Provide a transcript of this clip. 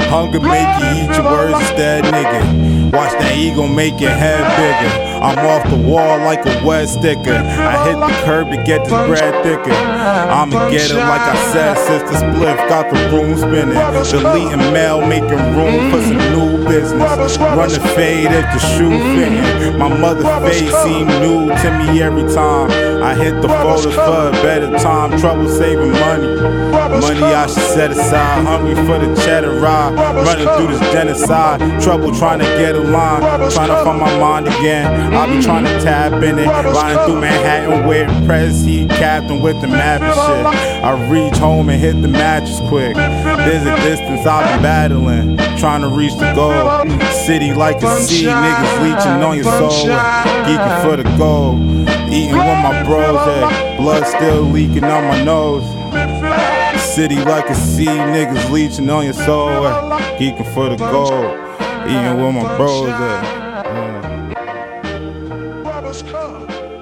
Hunger make you eat your words instead, nigga. Watch that ego make your head bigger. I'm off the wall like a wet sticker. I hit the curb to get this bread thicker. I'ma get it like I said, Sister Spliff got the room spinning. Deleting mail, making room for some new business. Run the fade if the shoe fitting. My mother face seem new to me every time. I hit the photos for a better time. Trouble saving money. Money I should set aside. Hungry for the cheddar ride. Running through this genocide. Trouble trying to get a line. Trying to find my mind again. I be trying to tap in it. Riding through Manhattan with press heat captain with the map and shit. I reach home and hit the mattress quick. There's a distance I've been battling. Trying to reach the goal. City like a sea. Niggas leeching on your soul. Geeking for the gold. Eating with my bros. Blood still leaking out my nose. City like a sea, niggas leeching on your soul, geeking for the gold, eating with my bros.